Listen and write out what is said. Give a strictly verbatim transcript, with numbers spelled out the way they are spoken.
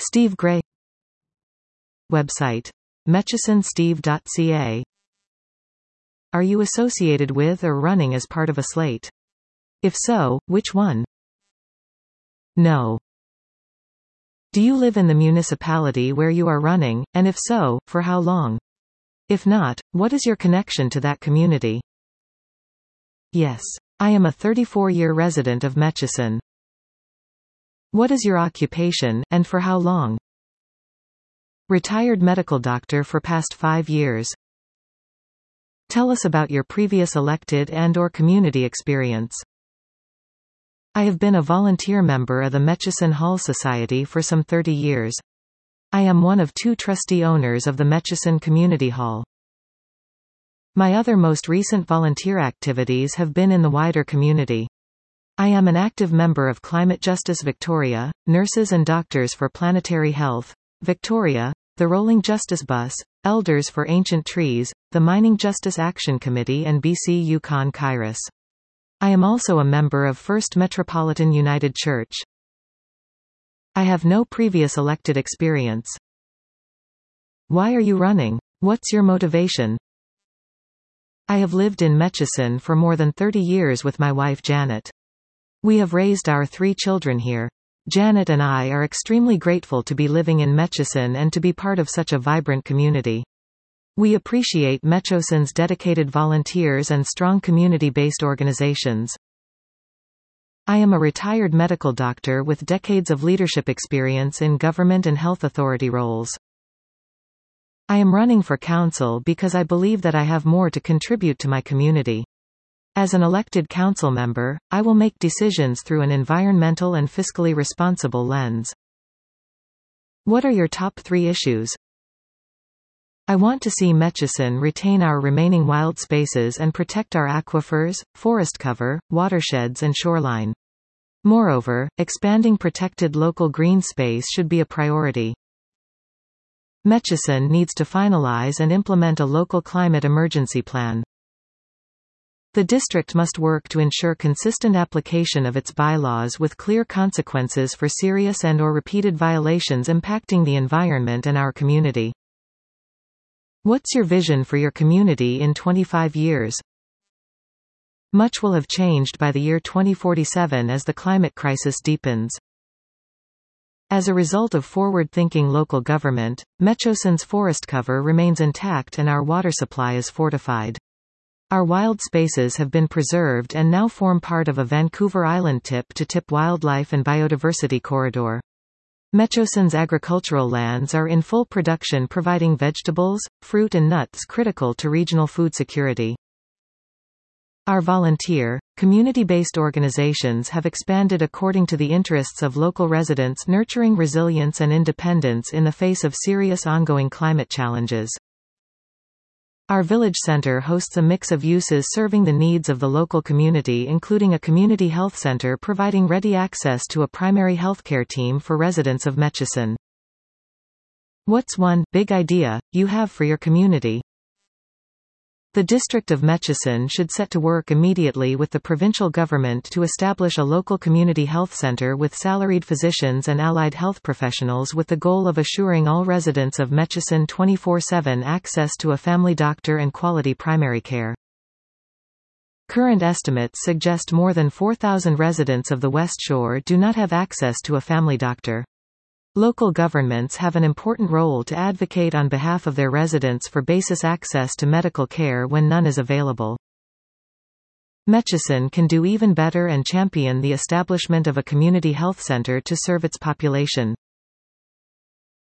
Steve Gray. Website: metchison steve dot c a. Are you associated with or running as part of a slate? If so, which one? No. Do you live in the municipality where you are running, and if so, for how long? If not, what is your connection to that community? Yes. I am a thirty-four-year resident of Metchison. What is your occupation, and for how long? Retired medical doctor for past five years. Tell us about your previous elected and or community experience. I have been a volunteer member of the Metchison Hall Society for some thirty years. I am one of two trustee owners of the Metchison Community Hall. My other most recent volunteer activities have been in the wider community. I am an active member of Climate Justice Victoria, Nurses and Doctors for Planetary Health, Victoria, the Rolling Justice Bus, Elders for Ancient Trees, the Mining Justice Action Committee and B C Yukon Kairos. I am also a member of First Metropolitan United Church. I have no previous elected experience. Why are you running? What's your motivation? I have lived in Metchison for more than thirty years with my wife Janet. We have raised our three children here. Janet and I are extremely grateful to be living in Metchison and to be part of such a vibrant community. We appreciate Metchison's dedicated volunteers and strong community-based organizations. I am a retired medical doctor with decades of leadership experience in government and health authority roles. I am running for council because I believe that I have more to contribute to my community. As an elected council member, I will make decisions through an environmental and fiscally responsible lens. What are your top three issues? I want to see Metchison retain our remaining wild spaces and protect our aquifers, forest cover, watersheds and shoreline. Moreover, expanding protected local green space should be a priority. Metchison needs to finalize and implement a local climate emergency plan. The district must work to ensure consistent application of its bylaws with clear consequences for serious and or repeated violations impacting the environment and our community. What's your vision for your community in twenty-five years? Much will have changed by the year twenty forty-seven as the climate crisis deepens. As a result of forward-thinking local government, Metchison's forest cover remains intact and our water supply is fortified. Our wild spaces have been preserved and now form part of a Vancouver Island tip-to-tip wildlife and biodiversity corridor. Metchison's agricultural lands are in full production, providing vegetables, fruit and nuts critical to regional food security. Our volunteer, community-based organizations have expanded according to the interests of local residents, nurturing resilience and independence in the face of serious ongoing climate challenges. Our village center hosts a mix of uses serving the needs of the local community, including a community health center providing ready access to a primary healthcare team for residents of Metchison. What's one big idea you have for your community? The District of Metchison should set to work immediately with the provincial government to establish a local community health centre with salaried physicians and allied health professionals with the goal of assuring all residents of Metchison twenty-four seven access to a family doctor and quality primary care. Current estimates suggest more than four thousand residents of the West Shore do not have access to a family doctor. Local governments have an important role to advocate on behalf of their residents for basis access to medical care when none is available. Metchison can do even better and champion the establishment of a community health centre to serve its population.